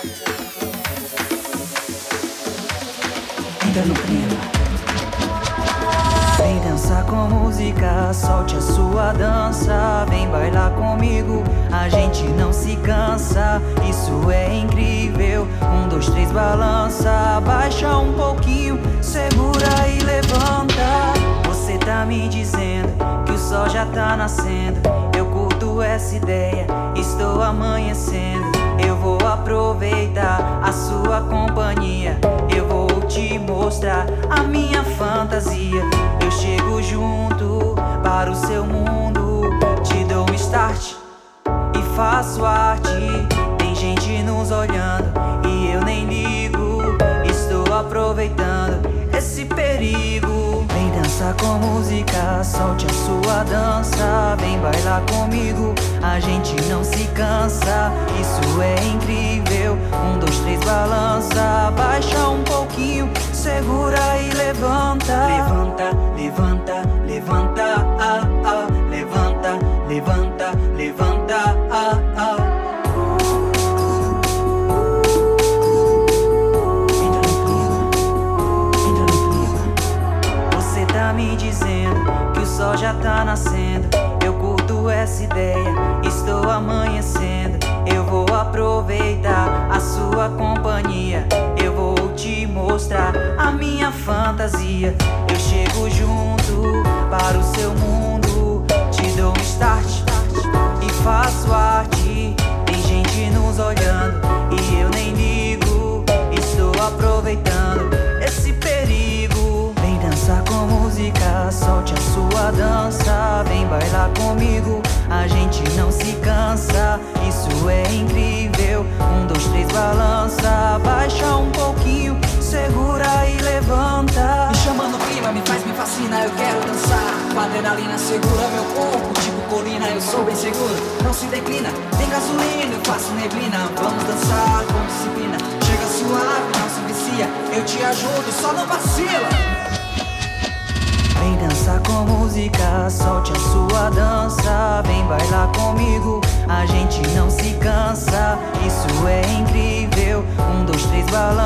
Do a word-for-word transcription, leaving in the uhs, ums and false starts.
Entra no clima. Vem dançar com música, solte a sua dança. Vem bailar comigo, a gente não se cansa. Isso é incrível. Um, dois, três, balança. Baixa um pouquinho, segura e levanta. Você tá me dizendo que o sol já tá nascendo. Eu curto essa ideia, estou amanhecendo. Eu vou aproveitar a sua companhia. Eu vou te mostrar a minha fantasia. Eu chego junto para o seu mundo. Te dou um start e faço arte. Tem gente nos olhando e eu nem ligo. Estou aproveitando esse perigo. Vem dançar com música, solte a sua dança. Vem bailar comigo, a gente não se cansa. Isso é incrível. Um, dois, três, balança. Baixa um pouquinho, segura e levanta. Levanta, levanta, levanta, ah, ah. Levanta, levanta, levanta, ah, ah. Me dizendo que o sol já tá nascendo. Eu curto essa ideia, estou amanhecendo. Eu vou aproveitar a sua companhia. Eu vou te mostrar a minha fantasia. Eu chego junto para o seu mundo. Te dou um start e faço arte. Tem gente nos olhando e eu nem ligo. Estou aproveitando esse perigo. Vem dançar com música, solte a sua dança. Vem bailar comigo, a gente não se cansa. Isso é incrível. Um, dois, três, balança. Baixa um pouquinho, segura e levanta. Me chama no clima, me faz, me fascina, eu quero dançar. Com adrenalina segura meu corpo, tipo colina, eu sou bem seguro. Não se declina, tem gasolina, eu faço neblina. Vamos dançar com disciplina. Chega suave, não se vicia. Eu te ajudo, só não vacila. Vem dançar com música, solte a sua dança. Vem bailar comigo, a gente não se cansa. Isso é incrível. Um, dois, três, balança.